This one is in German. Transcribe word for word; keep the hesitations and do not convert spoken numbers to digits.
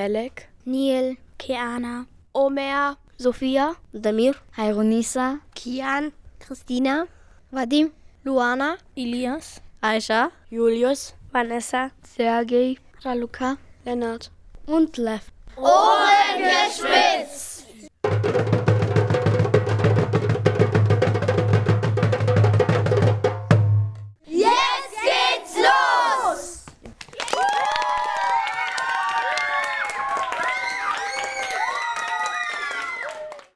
Melek, Neil, Keana, Omer, Sophia, Damir, Heironisa, Kian, Christina, Vadim, Luana, Elias, Aisha, Julius, Vanessa, Sergej, Raluca Lennart und Lev. Ohrengespitzt!